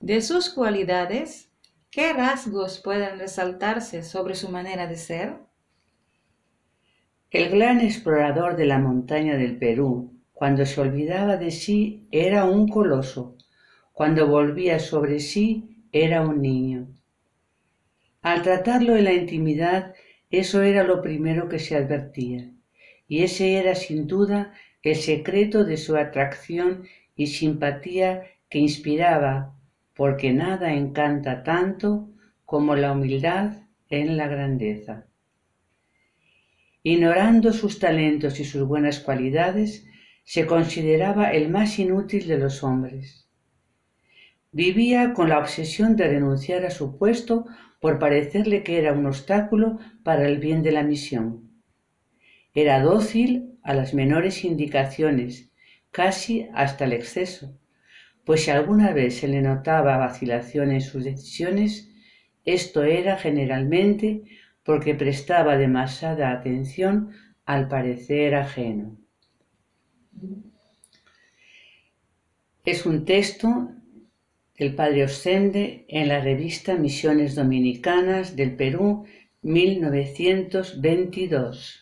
De sus cualidades, ¿qué rasgos pueden resaltarse sobre su manera de ser? El gran explorador de la montaña del Perú, cuando se olvidaba de sí, era un coloso; cuando volvía sobre sí, era un niño. Al tratarlo en la intimidad, eso era lo primero que se advertía, y ese era sin duda el secreto de su atracción y simpatía que inspiraba, porque nada encanta tanto como la humildad en la grandeza. Ignorando sus talentos y sus buenas cualidades, se consideraba el más inútil de los hombres. Vivía con la obsesión de renunciar a su puesto por parecerle que era un obstáculo para el bien de la misión. Era dócil a las menores indicaciones, casi hasta el exceso, pues si alguna vez se le notaba vacilación en sus decisiones, esto era generalmente porque prestaba demasiada atención al parecer ajeno. Es un texto del padre Ostende en la revista Misiones Dominicanas del Perú, 1922.